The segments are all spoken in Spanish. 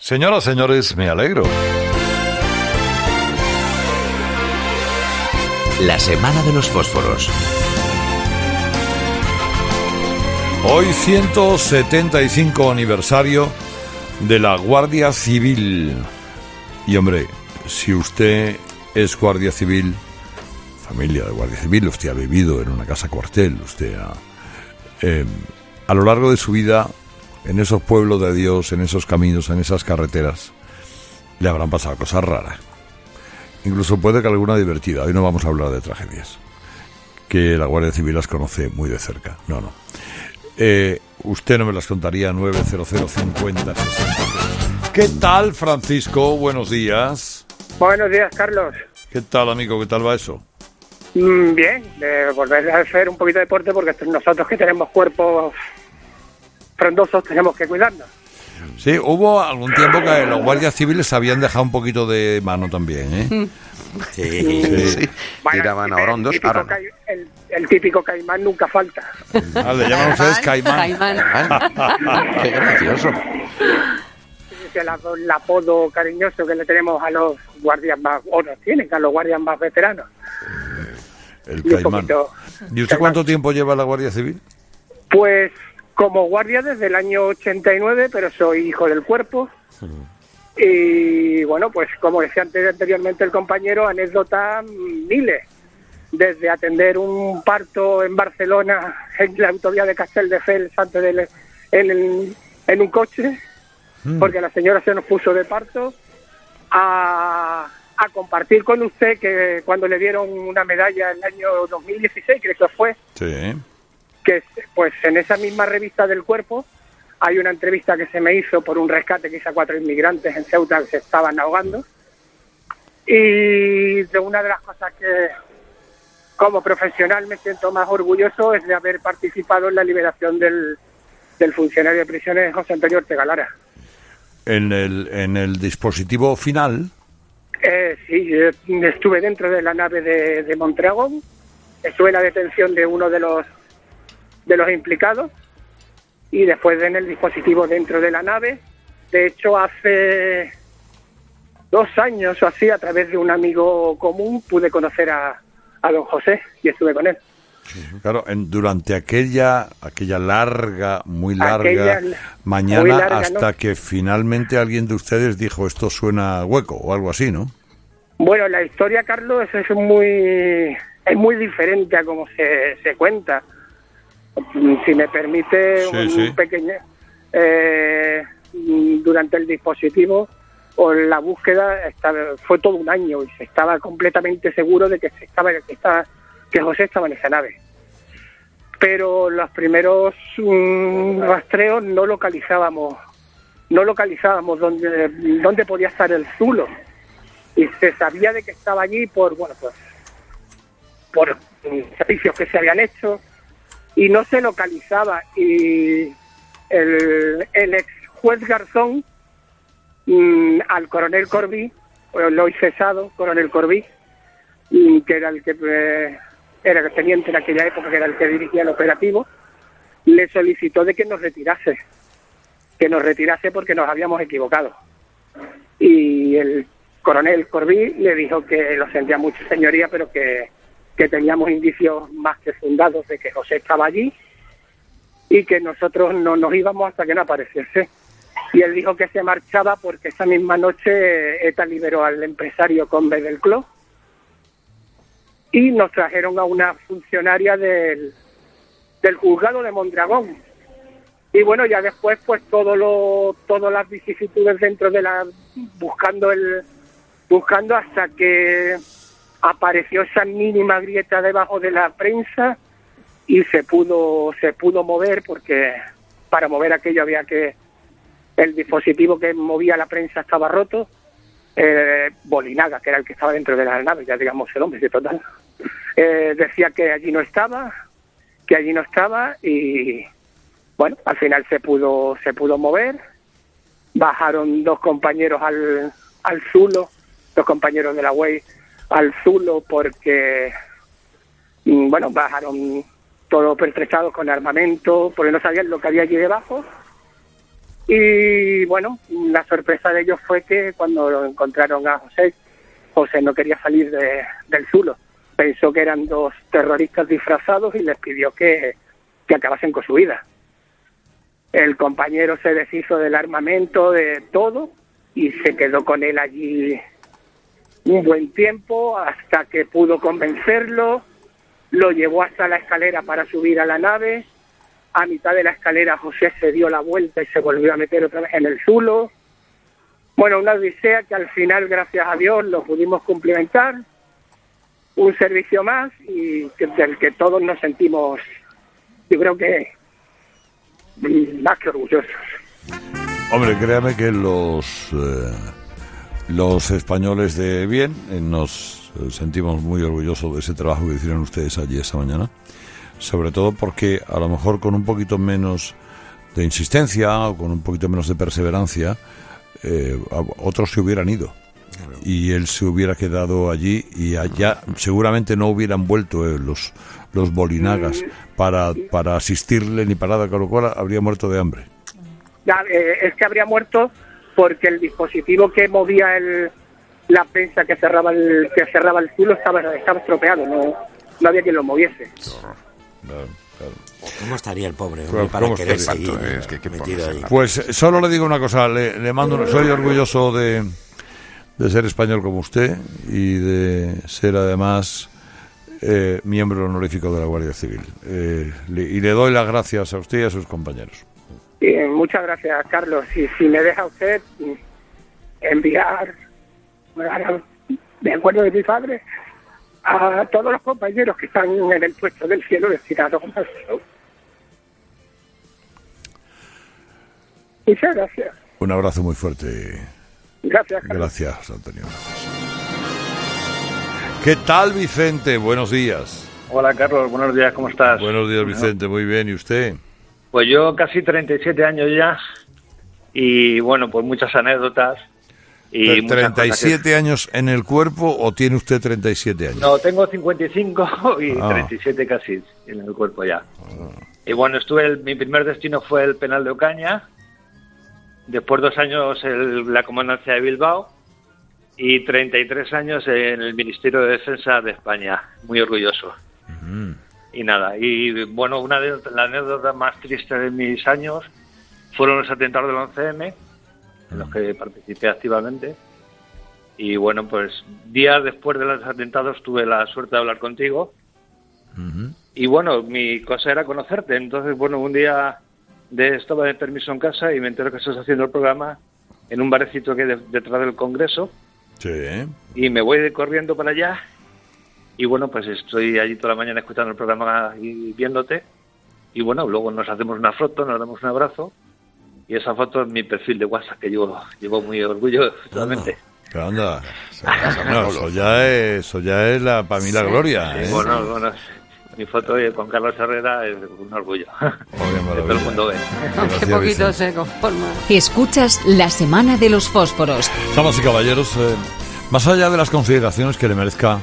Señoras, señores, me alegro. La semana de los fósforos. Hoy 175 aniversario de la Guardia Civil. Y hombre, si usted es guardia civil, familia de guardia civil, usted ha vivido en una casa cuartel, usted a lo largo de su vida, en esos pueblos de Dios, en esos caminos, en esas carreteras, le habrán pasado cosas raras. Incluso puede que alguna divertida. Hoy no vamos a hablar de tragedias, que la Guardia Civil las conoce muy de cerca. No. Usted no me las contaría. 90050 60. ¿Qué tal, Francisco? Buenos días. Buenos días, Carlos. ¿Qué tal, amigo? ¿Qué tal va eso? Bien, de volver a hacer un poquito de deporte, porque nosotros que tenemos cuerpos frondosos tenemos que cuidarnos. Sí, hubo algún tiempo que los guardias civiles habían dejado un poquito de mano también, ¿eh? Sí. Bueno, Tiraban a horondos, ahora no. El típico caimán nunca falta. Le llaman ustedes caimán. Qué gracioso. Es el apodo cariñoso que le tenemos a los guardias más, o nos tienen a los guardias más veteranos. El caimán. ¿Y usted cuánto tiempo lleva en la Guardia Civil? Pues como guardia desde el año 89, pero soy hijo del cuerpo. Y bueno, pues como decía anteriormente el compañero, anécdotas miles. Desde atender un parto en Barcelona, en la autovía de Castelldefels, en un coche, porque la señora se nos puso de parto, a compartir con usted que cuando le dieron una medalla en el año 2016, creo que fue, Sí. que pues en esa misma revista del cuerpo hay una entrevista que se me hizo por un rescate que hice a 4 inmigrantes en Ceuta que se estaban ahogando, y de una de las cosas que como profesional me siento más orgulloso es de haber participado en la liberación del funcionario de prisiones José Antonio Ortega Lara. En el dispositivo final. Sí, estuve dentro de la nave de Mondragón, estuve en la detención de uno de los implicados y después en el dispositivo dentro de la nave. De hecho, hace 2 años o así, a través de un amigo común, pude conocer a don José y estuve con él. Claro, durante aquella larga, muy larga mañana, muy larga hasta noche, que finalmente alguien de ustedes dijo esto suena hueco o algo así, ¿no? Bueno, la historia, Carlos, es muy diferente a cómo se cuenta. Si me permite, Sí. pequeño... durante el dispositivo o la búsqueda fue todo un año y se estaba completamente seguro de que José estaba en esa nave. Pero los primeros rastreos no localizábamos dónde podía estar el zulo, y se sabía de que estaba allí por servicios que se habían hecho y no se localizaba, y el ex juez Garzón al coronel Corbí, lo hoy cesado coronel Corbí, que era el que era el teniente en aquella época, que era el que dirigía el operativo, le solicitó de que nos retirase porque nos habíamos equivocado. Y el coronel Corbí le dijo que lo sentía mucho, señoría, pero que teníamos indicios más que fundados de que José estaba allí y que nosotros no nos íbamos hasta que no apareciese. Y él dijo que se marchaba porque esa misma noche ETA liberó al empresario Conde del Cló y nos trajeron a una funcionaria del juzgado de Mondragón. Y bueno, ya después pues todas las vicisitudes dentro de buscando hasta que apareció esa mínima grieta debajo de la prensa y se pudo mover, porque para mover aquello había que... El dispositivo que movía la prensa estaba roto. Bolinaga, que era el que estaba dentro de la nave, ya digamos el hombre, de total, decía que allí no estaba, y bueno, al final se pudo mover. Bajaron 2 compañeros al Zulo, 2 compañeros de la UEI al Zulo, porque bueno, bajaron todos pertrechados con armamento, porque no sabían lo que había allí debajo. Y bueno, la sorpresa de ellos fue que cuando lo encontraron a José no quería salir del Zulo. Pensó que eran 2 terroristas disfrazados y les pidió que acabasen con su vida. El compañero se deshizo del armamento, de todo, y se quedó con él allí un buen tiempo hasta que pudo convencerlo. Lo llevó hasta la escalera para subir a la nave. A mitad de la escalera José se dio la vuelta y se volvió a meter otra vez en el Zulo. Bueno, una odisea que al final, gracias a Dios, lo pudimos cumplimentar. Un servicio más y del que todos nos sentimos, yo creo que más que orgullosos. Hombre, créame que los españoles de bien nos sentimos muy orgullosos de ese trabajo que hicieron ustedes allí esa mañana, sobre todo porque a lo mejor con un poquito menos de insistencia o con un poquito menos de perseverancia, otros se hubieran ido. Claro. Y él se hubiera quedado allí y allá seguramente no hubieran vuelto los bolinagas para asistirle ni para nada, con lo cual habría muerto de hambre. Ya, es que habría muerto porque el dispositivo que movía la prensa que cerraba el Zulo estaba estropeado, no había quien lo moviese. Claro. ¿Cómo estaría el pobre hombre para querer seguir metido ahí? Pues solo le digo una cosa, le mando, soy orgulloso de ser español como usted y de ser además miembro honorífico de la Guardia Civil. Y le doy las gracias a usted y a sus compañeros. Muchas gracias, Carlos. Y si me deja usted enviar, de acuerdo de mi padre, a todos los compañeros que están en el puesto del cielo destinado. Muchas gracias. Un abrazo muy fuerte. Gracias, Carlos. Gracias, Antonio. ¿Qué tal, Vicente? Buenos días. Hola, Carlos. Buenos días. ¿Cómo estás? Buenos días, Vicente. Muy bien. ¿Y usted? Pues yo casi 37 años ya y, bueno, pues muchas anécdotas. Y ¿37 años en el cuerpo o tiene usted 37 años? No, tengo 55 y 37 casi en el cuerpo ya. Y bueno, mi primer destino fue el penal de Ocaña, después 2 años la comandancia de Bilbao y 33 años en el Ministerio de Defensa de España. Muy orgulloso. Y nada, y bueno, una de las anécdotas más tristes de mis años fueron los atentados del 11M, en los que participé activamente. Y bueno, pues días después de los atentados tuve la suerte de hablar contigo. Y bueno, mi cosa era conocerte. Entonces, bueno, un día estaba de permiso en casa y me entero que estás haciendo el programa en un barecito que hay detrás del Congreso. Sí. Y me voy corriendo para allá. Y bueno, pues estoy allí toda la mañana escuchando el programa y viéndote. Y bueno, luego nos hacemos una foto, nos damos un abrazo. Y esa foto es mi perfil de WhatsApp, que llevo muy orgullo totalmente. ¿Qué onda? No, eso ya es para mí la gloria. Sí, bueno, mi foto con Carlos Herrera es un orgullo. Que todo el mundo ve. Qué poquito se conforma. Escuchas la Semana de los Fósforos. Damas y caballeros, más allá de las consideraciones que le merezca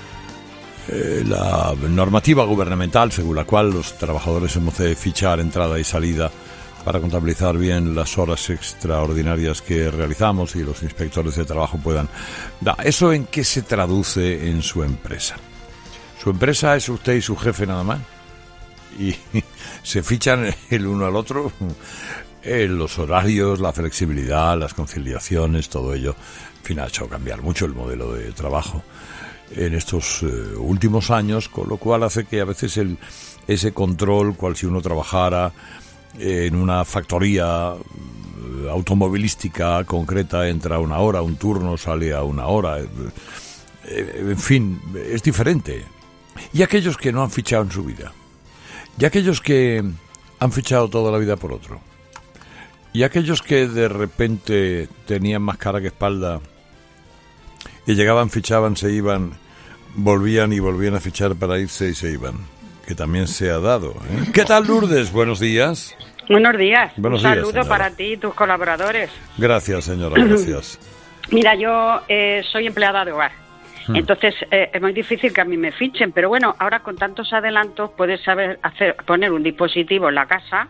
la normativa gubernamental según la cual los trabajadores hemos de fichar entrada y salida para contabilizar bien las horas extraordinarias que realizamos y los inspectores de trabajo puedan. ¿Eso en qué se traduce en su empresa? ¿Su empresa es usted y su jefe nada más? ¿Y se fichan el uno al otro? Los horarios, la flexibilidad, las conciliaciones, todo ello, en fin, ha hecho cambiar mucho el modelo de trabajo en estos últimos años, con lo cual hace que a veces ese control, cual si uno trabajara en una factoría automovilística concreta, entra a una hora, un turno sale a una hora, en fin, es diferente. Y aquellos que no han fichado en su vida, y aquellos que han fichado toda la vida por otro, y aquellos que de repente tenían más cara que espalda y llegaban, fichaban, se iban, volvían y volvían a fichar para irse y se iban, que también se ha dado, ¿eh? ¿Qué tal, Lourdes? Buenos días. Buenos días. Buenos Un días, saludo señora. para ti y tus colaboradores. Gracias, señora, gracias. Mira, yo soy empleada de hogar. Entonces es muy difícil que a mí me fichen, pero bueno, ahora con tantos adelantos puedes poner un dispositivo en la casa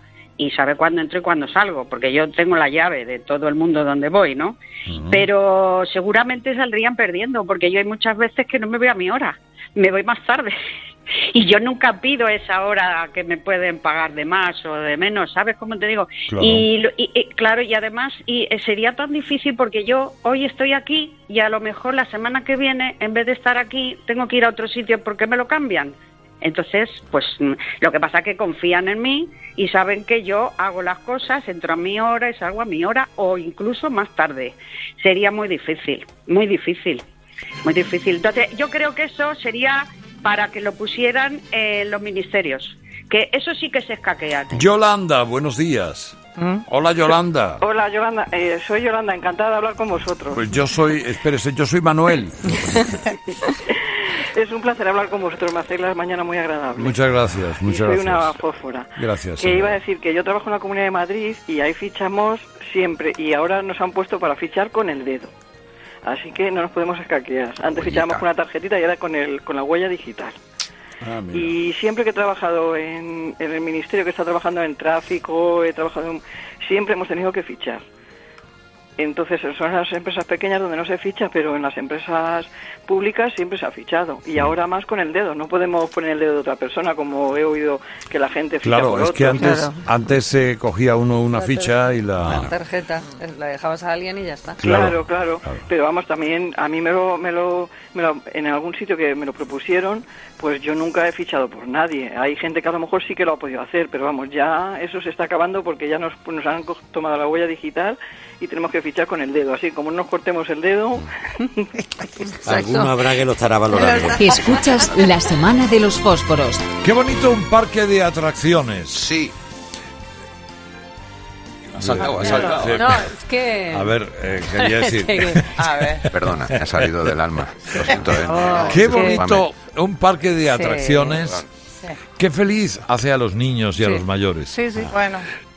y sabe cuándo entro y cuándo salgo, porque yo tengo la llave de todo el mundo donde voy, ¿no? Pero seguramente saldrían perdiendo, porque yo hay muchas veces que no me voy a mi hora, me voy más tarde. Y yo nunca pido esa hora que me pueden pagar de más o de menos, ¿sabes cómo te digo? Claro. Claro, y además sería tan difícil porque yo hoy estoy aquí y a lo mejor la semana que viene, en vez de estar aquí, tengo que ir a otro sitio porque me lo cambian. Entonces, pues lo que pasa es que confían en mí y saben que yo hago las cosas, entro a mi hora y salgo a mi hora o incluso más tarde. Sería muy difícil, muy difícil, muy difícil. Entonces, yo creo que eso sería para que lo pusieran en los ministerios, que eso sí que se escaquean. Yolanda, buenos días. Hola, Yolanda. Hola, Yolanda. Soy Yolanda, encantada de hablar con vosotros. Pues yo soy Manuel. Es un placer hablar con vosotros, me hacéis las mañanas muy agradables. Muchas gracias, muchas gracias. Soy una fósfora. Gracias. Que iba a decir que yo trabajo en la Comunidad de Madrid y ahí fichamos siempre, y ahora nos han puesto para fichar con el dedo. Así que no nos podemos escaquear. Antes fichábamos con una tarjetita y ahora con la huella digital. Y siempre que he trabajado en el ministerio, que está trabajando en tráfico, siempre hemos tenido que fichar. Entonces son las empresas pequeñas donde no se ficha, pero en las empresas públicas siempre se ha fichado. Y ahora más con el dedo. No podemos poner el dedo de otra persona, como he oído que la gente ficha por otros. Claro, es que antes se cogía uno una ficha y la tarjeta, la dejabas a alguien y ya está. Claro. Pero vamos, también a mí me lo en algún sitio que me lo propusieron, pues yo nunca he fichado por nadie. Hay gente que a lo mejor sí que lo ha podido hacer, pero vamos, ya eso se está acabando porque ya nos han tomado la huella digital y tenemos que fichar con el dedo. Así como no nos cortemos el dedo... Alguno habrá que lo estará valorando. Escuchas la Semana de los Fósforos. Qué bonito un parque de atracciones. Sí. Ha saltado. No, es que... A ver, quería decir... A ver. Perdona, me ha salido del alma. Lo siento, Qué bonito un parque de atracciones. Sí. Qué feliz hace a los niños y a los mayores. Sí, bueno.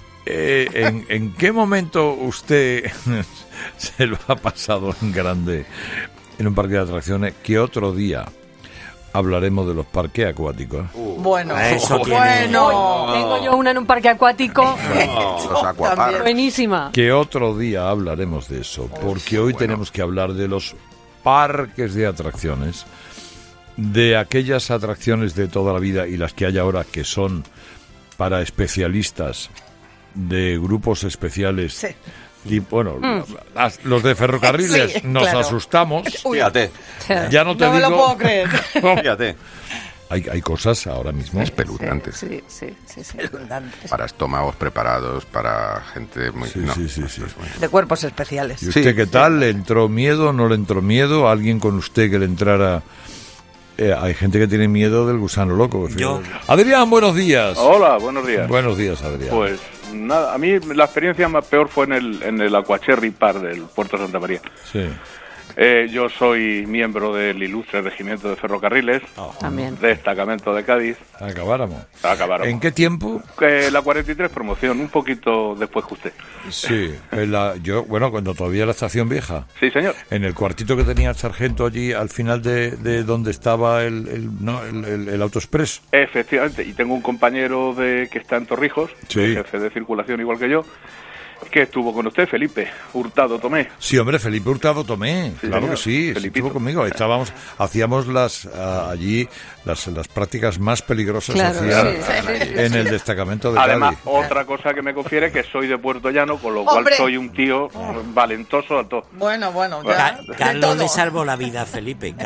¿En qué momento usted se lo ha pasado en grande en un parque de atracciones? ¿Qué otro día hablaremos de los parques acuáticos? Bueno, eso tengo yo una en un parque acuático. Los acuaparks. Buenísima. ¿Qué otro día hablaremos de eso? Porque hoy tenemos que hablar de los parques de atracciones, de aquellas atracciones de toda la vida y las que hay ahora que son para especialistas de grupos especiales. Sí. Y bueno, los de ferrocarriles nos asustamos. Fíjate. Ya no te digo. digo. No me lo puedo creer. Fíjate. Hay cosas ahora mismo Espeluznantes. Sí. Para estómagos preparados, para gente muy... Sí. De cuerpos especiales. ¿Y usted qué tal? ¿Le entró miedo? ¿No le entró miedo? ¿Alguien con usted que le entrara? Hay gente que tiene miedo del gusano loco. Yo. Adrián, buenos días. Hola, buenos días. Buenos días, Adrián. Pues nada, a mí la experiencia más peor fue en el Aquacherry Park del Puerto de Santa María. Sí. Yo soy miembro del ilustre regimiento de ferrocarriles, También. destacamento de Cádiz. Acabáramos. ¿En qué tiempo? La 43 promoción, un poquito después que usted. Sí, cuando todavía la estación vieja. Sí, señor. En el cuartito que tenía el sargento allí, al final de donde estaba el autoexpress. Efectivamente, y tengo un compañero que está en Torrijos, jefe de circulación igual que yo, que estuvo con usted, Felipe Hurtado Tomé. Sí, hombre, Felipe Hurtado Tomé, sí, claro, señor. Que sí, estuvo conmigo. Hacíamos allí las prácticas más peligrosas en el destacamento de Además, Cádiz. otra cosa que me confiere que soy de Puerto Llano, con lo cual soy un tío valentoso a todo. Bueno, ya. Carlos le salvó la vida a Felipe.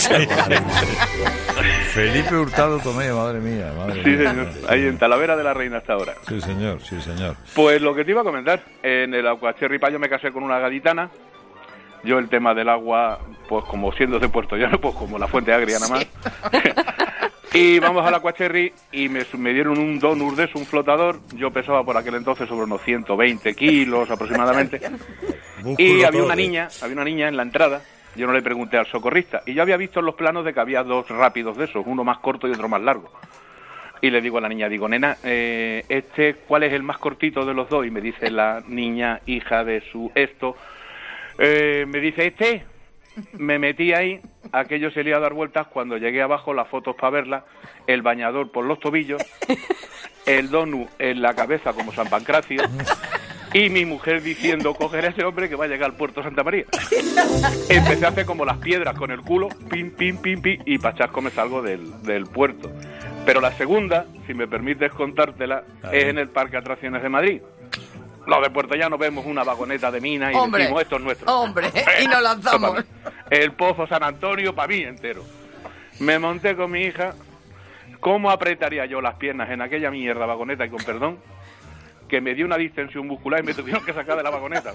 Felipe Hurtado Tomé, madre mía. Sí, señor. Ahí en Talavera de la Reina hasta ahora. Sí, señor. Pues lo que te iba a comentar, en el Aquacherry Park yo me casé con una gaditana. Yo el tema del agua, pues como siendo de Puerto Llano, pues como la fuente agria nada más. Y vamos al Aquacherry y me dieron un Don Urdes, un flotador. Yo pesaba por aquel entonces sobre unos 120 kilos aproximadamente. Y había una niña en la entrada. Yo no le pregunté al socorrista. Y yo había visto en los planos de que había dos rápidos de esos, uno más corto y otro más largo. Y le digo a la niña, nena, ¿cuál es el más cortito de los dos? Y me dice la niña, hija de su me dice, me metí ahí, aquello se le iba a dar vueltas, cuando llegué abajo, las fotos para verla, el bañador por los tobillos, el donut en la cabeza como San Pancracio y mi mujer diciendo, coger a ese hombre que va a llegar al puerto Santa María. Empecé a hacer como las piedras con el culo, pim, pim, pim, pim, y pachasco me salgo del puerto. Pero la segunda, si me permites contártela, es en el Parque de Atracciones de Madrid. Los de Puerto Llano vemos una vagoneta de mina y decimos, esto es nuestro. Hombre, y nos lanzamos. El Pozo San Antonio para mí entero. Me monté con mi hija. ¿Cómo apretaría yo las piernas en aquella mierda vagoneta, y con perdón, que me dio una distensión muscular y me tuvieron que sacar de la vagoneta?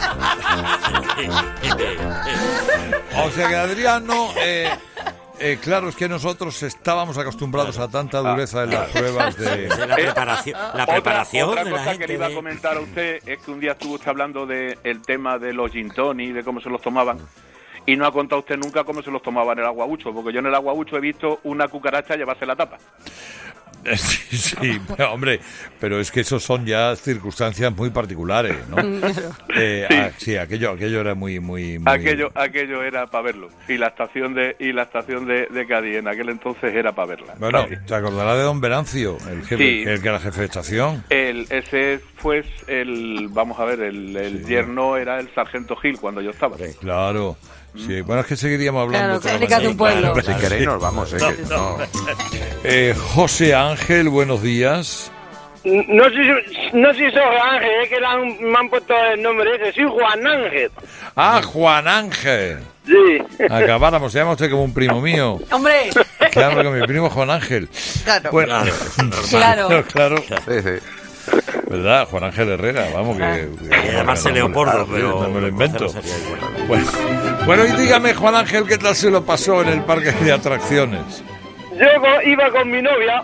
O sea que Adriano... claro, es que nosotros estábamos acostumbrados a tanta dureza en las pruebas de... La preparación otra de cosa la que gente, le iba a comentar a usted es que un día estuvo usted hablando del tema de los gin tonic, de cómo se los tomaban, y no ha contado usted nunca cómo se los tomaban en el aguabucho, porque yo en el aguabucho he visto una cucaracha llevarse la tapa. Sí, pero, hombre, pero es que esos son ya circunstancias muy particulares, ¿no? Sí, aquello era muy... Aquello era para verlo, y la estación de Cádiz en aquel entonces era para verla. Bueno, ¿te acordarás de don Venancio, el jefe, sí, el que era jefe de estación? Ese fue vamos a ver, el yerno era el sargento Gil cuando yo estaba. Claro. Sí, bueno, es que seguiríamos hablando. Claro, crónicas de un pueblo. Si queréis nos vamos, no. José Ángel, buenos días. No soy José Ángel, es que me han puesto el nombre ese, soy Juan Ángel. Ah, Juan Ángel. Sí. Acabáramos, se llama usted como un primo mío. ¡Hombre! Claro, con mi primo Juan Ángel. Claro. Bueno, claro. Sí. ¿Verdad? Juan Ángel Herrera, vamos, que llamarse Leopoldo, pero no me lo invento. Bueno, y dígame, Juan Ángel, ¿qué tal se lo pasó en el parque de atracciones? Yo iba con mi novia,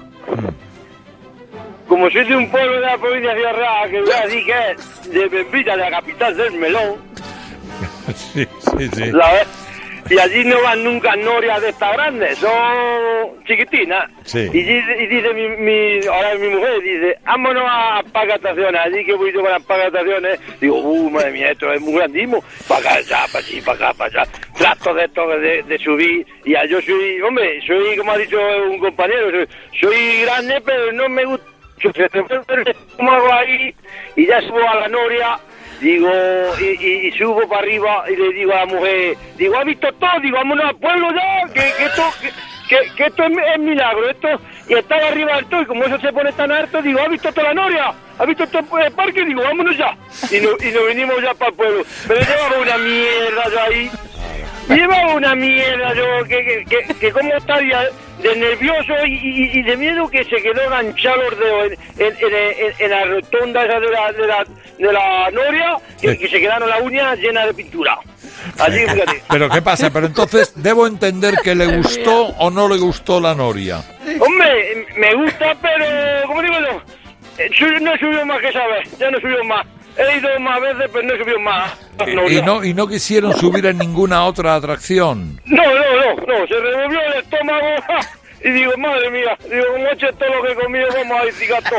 como soy de un pueblo de la provincia de Ciudad, que voy a decir que es de Bembita, de la capital del melón. Sí. Y allí no van nunca norias de estas grandes, son chiquitinas. Sí. Y dice ahora mi mujer, dice, vámonos a parque de atracciones. Allí que voy yo con las parque de atracciones, digo, madre mía, esto es muy grandísimo. Para acá, para allí, para acá, para allá. Tractos de estos de subir. Y yo soy, como ha dicho un compañero, soy grande, pero no me gusta. Como hago ahí y ya subo a la noria. Digo, y subo para arriba y le digo a la mujer, digo, ¿has visto todo? Digo, vámonos al pueblo ya, que esto es milagro, esto, y está arriba del todo, y como eso se pone tan alto, digo, ¿has visto toda la noria? ¿Has visto todo el parque? Digo, vámonos ya. Y nos venimos ya para el pueblo. Pero llevaba una mierda yo ahí. Llevaba una mierda yo, que como estaría de nervioso y de miedo, que se quedó enganchado los dedos en la rotonda esa de la noria, que se quedaron las uñas llenas de pintura. Allí, fíjate. Pero ¿qué pasa? Pero entonces, ¿debo entender que le gustó o no le gustó la noria? Hombre, me gusta, pero, como digo yo, no he subido más que esa vez, ya no he subido más. He ido más veces, pero no he subido más. ¿Y no quisieron subir en ninguna otra atracción? No, se revolvió el estómago y digo, madre mía, como eche todo lo que he comido, vamos a ir cigato.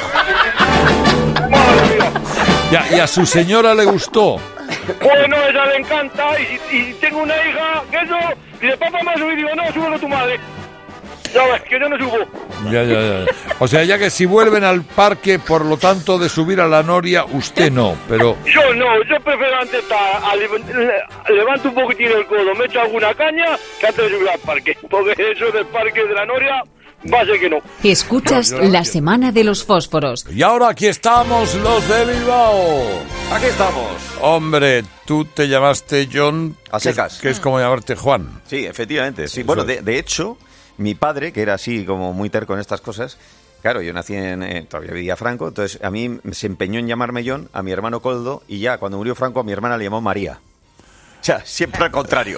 Madre mía. ¿Y a su señora le gustó? Bueno, a ella le encanta y tengo una hija que eso, dice, papá, me subí, digo, no, sube con tu madre. Ya ves, que yo no subo. Ya. O sea, ya que si vuelven al parque, por lo tanto, de subir a la noria, usted no, pero... Yo prefiero antes levanto un poquitín el codo, me echo alguna caña, que antes de subir al parque. Porque eso del parque de la noria, va a ser que no. Escuchas la semana de los fósforos. Y ahora aquí estamos, los de Bilbao. Aquí estamos. Hombre, tú te llamaste John... A secas. Que es como llamarte Juan. Sí, efectivamente. Sí. Bueno, de hecho... Mi padre, que era así como muy terco en estas cosas, claro, yo nací todavía vivía Franco, entonces a mí se empeñó en llamarme John, a mi hermano Coldo, y ya cuando murió Franco a mi hermana le llamó María. O sea, siempre al contrario.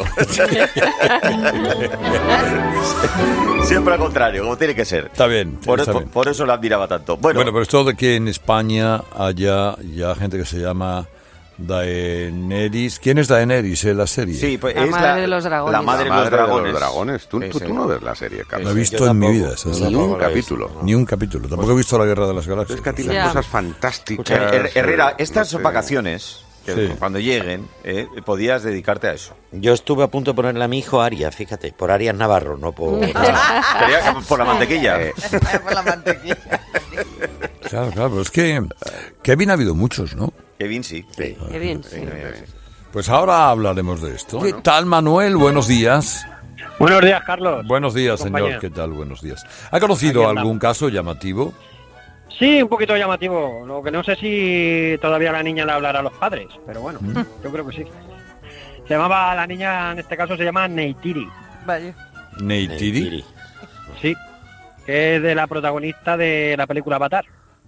Siempre al contrario, como tiene que ser. Está bien. Por eso la admiraba tanto. Bueno, pero esto de que en España haya ya gente que se llama... Daenerys. ¿Quién es Daenerys en la serie? Sí, pues la madre de los dragones. La madre de los dragones. Tú no ves la serie, Carlos. No he visto en mi vida. Ni un capítulo. Ni un capítulo. Tampoco he visto la Guerra de las Galaxias. Es que a ti las cosas fantásticas... Herrera, estas vacaciones, cuando lleguen, podías dedicarte a eso. Yo estuve a punto de ponerle a mi hijo Arias, fíjate, por Arias Navarro, no por... Por la mantequilla. Por la mantequilla. Claro, pero es que Kevin ha habido muchos, ¿no? Kevin sí. Kevin, sí. Pues ahora hablaremos de esto. ¿Qué tal, Manuel? Buenos días. Buenos días, Carlos. Buenos días, señor. ¿Qué tal? Buenos días. ¿Ha conocido algún caso llamativo? Sí, un poquito llamativo. Lo que no sé si todavía la niña le hablará a los padres, pero bueno, yo creo que sí. La niña, en este caso, se llama Neytiri. Vale. ¿Neytiri? Sí, que es de la protagonista de la película Avatar.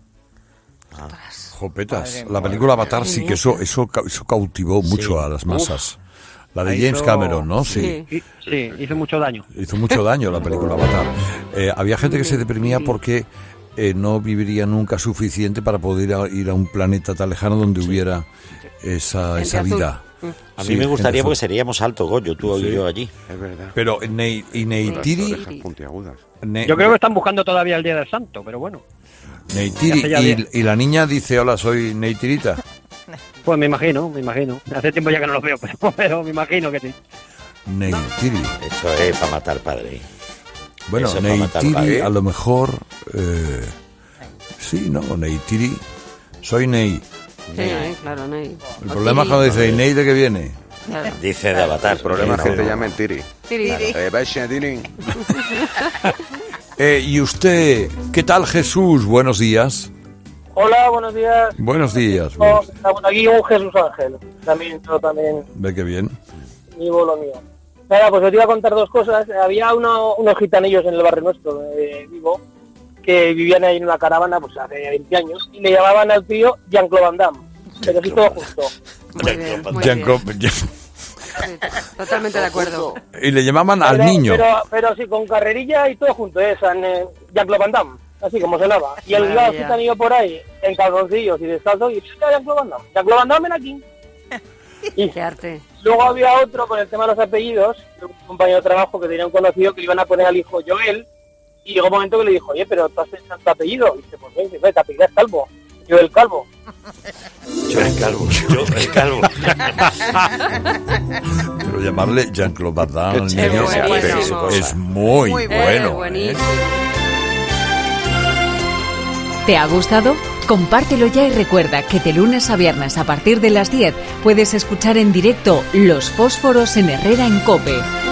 Jopetas, la película Avatar sí que eso cautivó mucho a las masas. La de James Cameron, ¿no? Sí, hizo mucho daño. Hizo mucho daño la película Avatar. Había gente que se deprimía porque no viviría nunca suficiente para poder ir a un planeta tan lejano donde hubiera esa vida. A mí me gustaría porque seríamos alto, Goyo, tú y yo allí. Es verdad. Pero Neytiri... Yo creo que están buscando todavía el Día del Santo, pero bueno. Neytiri, y la niña dice, hola, soy Neytirita. Pues me imagino. Hace tiempo ya que no los veo, pero me imagino que sí. Neytiri. Eso es para matar padre. Bueno, Neytiri a lo mejor... sí, ¿no? Neytiri. Soy Ney. Sí, claro, Ney. El problema es cuando dice, ¿Ney de qué viene? Claro. Dice de Avatar. El problema es que te llamen Tiri. ¿Y usted, qué tal, Jesús? Buenos días. Hola, buenos días. Buenos días. Estamos aquí un Jesús Ángel. Yo también. Ve qué bien. Vivo lo mío. Nada, pues os iba a contar dos cosas. Había unos gitanillos en el barrio nuestro, vivo, que vivían ahí en una caravana, pues hace 20 años, y le llamaban al tío Jean-Claude Van Damme. Pero sí todo justo. Muy bien. Totalmente de acuerdo. Y le llamaban al niño. Pero sí, con carrerilla y todo junto, Jean-Claude Van Damme, así como sonaba. Y el gitanillo por ahí, en calzoncillos y descalzo, y Jean-Claude Van Damme. Jean-Claude Van Damme, ven aquí. Y qué arte. Luego había otro con el tema de los apellidos, un compañero de trabajo que tenía un conocido que le iban a poner al hijo Joel, y llegó un momento que le dijo, oye, pero tú has pensado tu apellido. Y dice, pues ven, te apellidas Calvo. Joel Calvo. Yo el calvo. Pero llamarle Jean-Claude Van Damme al niño es muy bueno. ¿Te ha gustado? Compártelo ya y recuerda que de lunes a viernes a partir de las 10 puedes escuchar en directo Los Fósforos en Herrera en COPE.